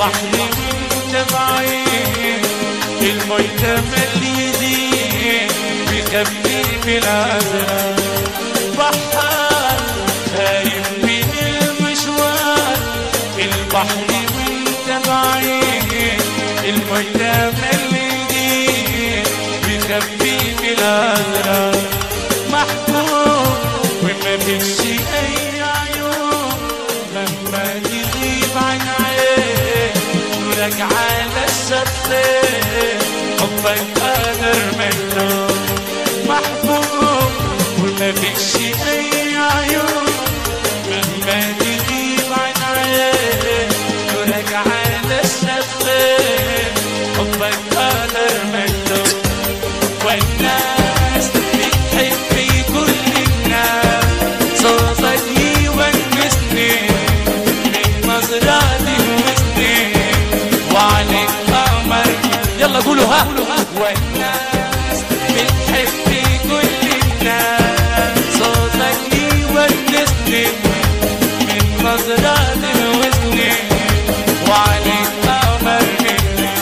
البحر وانت بعيد، المية ملي يزيد بيخبي بالعذاب. بحر خايف من المشوار، البحر وانت بعيد، المية ملي يزيد بيخبي بالعذاب. محبوب وما فيش اي عيوب، مهما تغيب عن عين نورك على الشطين، حبك قادر مكتوب. محبوب وما فيش اي عيوب، مهما تغيب عن عين نورك على الشطين، حبك قادر مكتوب. والناس بتحب كل الناس، صوتك يونسني من نظراتي وسني، وعليك قمر. يلا قولوا ها. والناس بتحب كل الناس، صوتك يونسني من نظراتي وسني، وعليك قمر مني.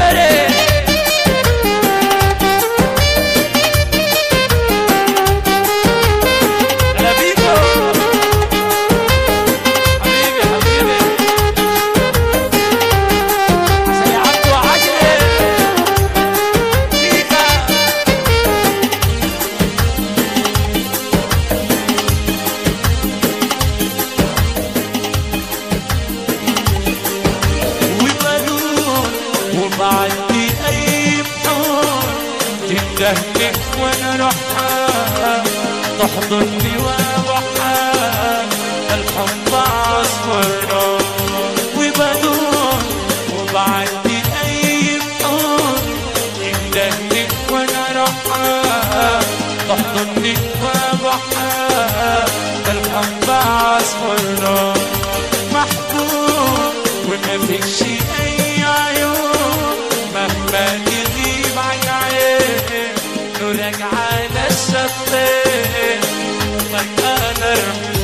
وبعدي أي بحور تندهلك وانا روحها، تحضني وابحها الحب عصفر. وبدون وبعدي أي بحور تندهلك وانا روحها، تحضني وابحها الحب عصفر. محبوب وما فيش أي عيوب، مهما تغيب عن عين نورك على الشطين، حبك قادر.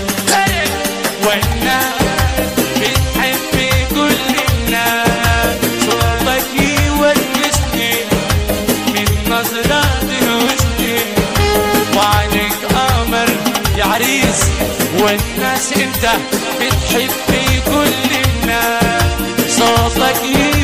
والناس بتحب كل الناس، صوتك يونسني من نظراتي وسني، وعليك قمر يا عريس. والناس انت بتحب كل الناس، صوتك